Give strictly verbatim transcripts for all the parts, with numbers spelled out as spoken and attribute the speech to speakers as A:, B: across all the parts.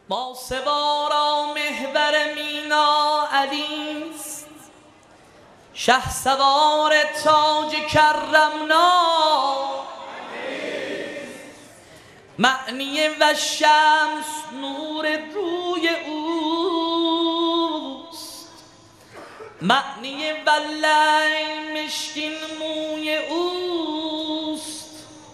A: ما سوارا محور مینا علیست، شه سوار تاج کرمنا معنی و شمس نور روی اوست، معنی و لیل مشکین موی اوست.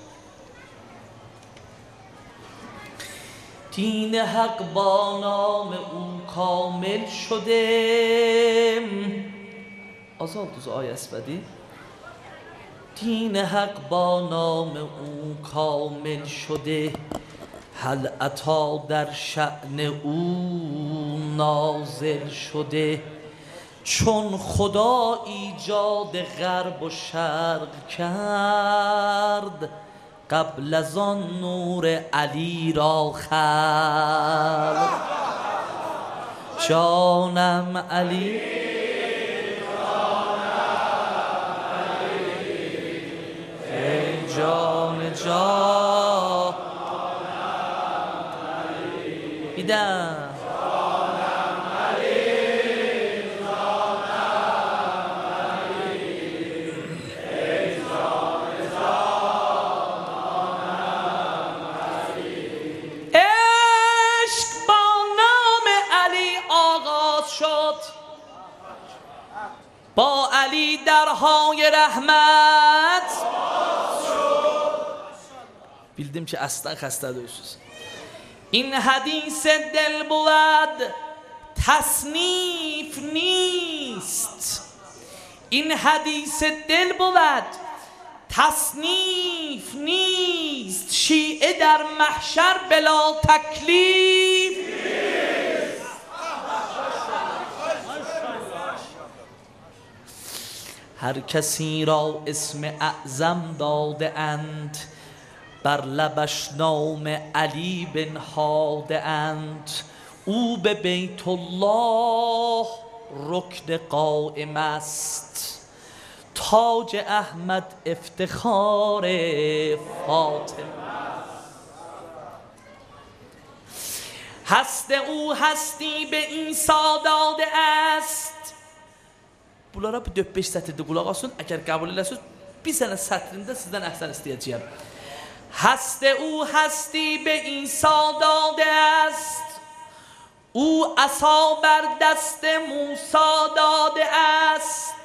A: دین حق با نام او کامل شده. آزاد دوز آیه اسفدی. دین حق با نام او کامل شده، هل عطا در شأن او نازل شده. چون خدا ایجاد غرب و شرق کرد، قبل از آن نور علی را خلق. جانم علی جان جان بیدم عشق با نام علی آغاز شد، با علی درهای رحمت. bildim ki aslan xəstə döysüz. این حدیث دل بود تصنیف نیست، این حدیث دل بود تصنیف نیست. شیعه در محشر بلا تکلیف هر کسی را اسم اعظم داده اند، بر لبش نام علی بنهاده اند. او به بیت الله رکن قائم است، تاج احمد افتخار فاطمه است. هست او هستی به عیسی داده است. Bunlara bir dörd beş sətirdə qulaq asın. Əgər qəbul eləsiniz, bir sənə sətrində sizdən əhsən istəyəcəyəm. هست او هستی به عیسی داده است، او عصا بر دست موسی داده است.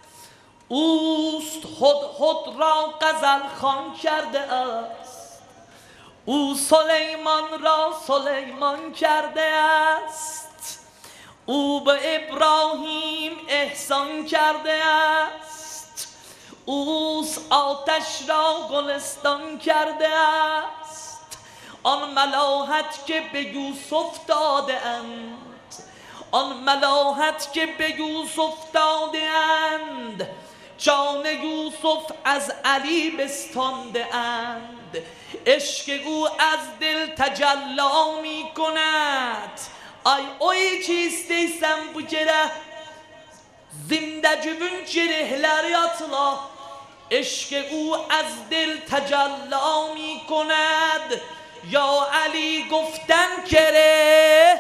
A: اوست هدهد را غزل خوان کرده است، او سلیمان را سلیمان کرده است. او به ابراهیم احسان کرده است، اوست آتش را گلستان کرده است. آن ملاحت که به یوسف داده اند، آن ملاحت که به یوسف داده اند، جان یوسف از علی بستانده اند. عشق او از دل تجلا می کند. Ay o ki isteysen bu kere zindecümün cerehler yatla. Eşk او از دل تجلا می کند. یا علی گفتن کره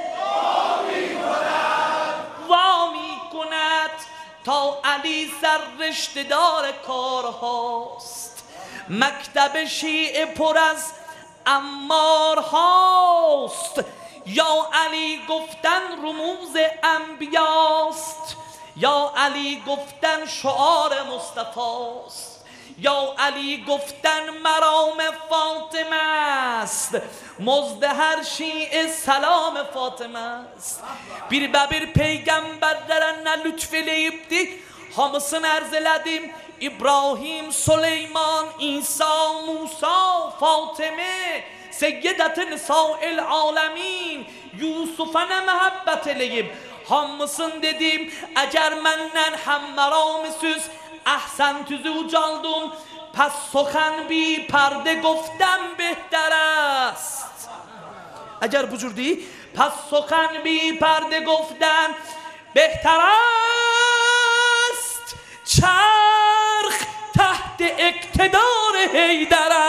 A: وا می کند. تا علی سررشته دار کارهاست، مکتب شیعه پر از عمار هاست. یا علی گفتن رموز انبیاست، یا علی گفتن شعار مصطفاست. یا علی گفتن مرام فاطمه است، مزد هر شیعه سلام فاطمه است. Bir bir peygamberlere ne lütfeleyipti, hamısını arz elədim. İbrahim, Süleyman, İsa, Musa, Fatıme, Seyyidət-i Nisa'il alemin, Yusuf'a ne mehabbet eləyib. Hamısın dedim, eğer menden هممرامسüz احسن تزو ucaldın, پس سخن بی پرده گفتن بهتر است. اگر بجور دی پس سخن بی پرده گفتن بهتر است. چرخ تحت اقتدار حیدر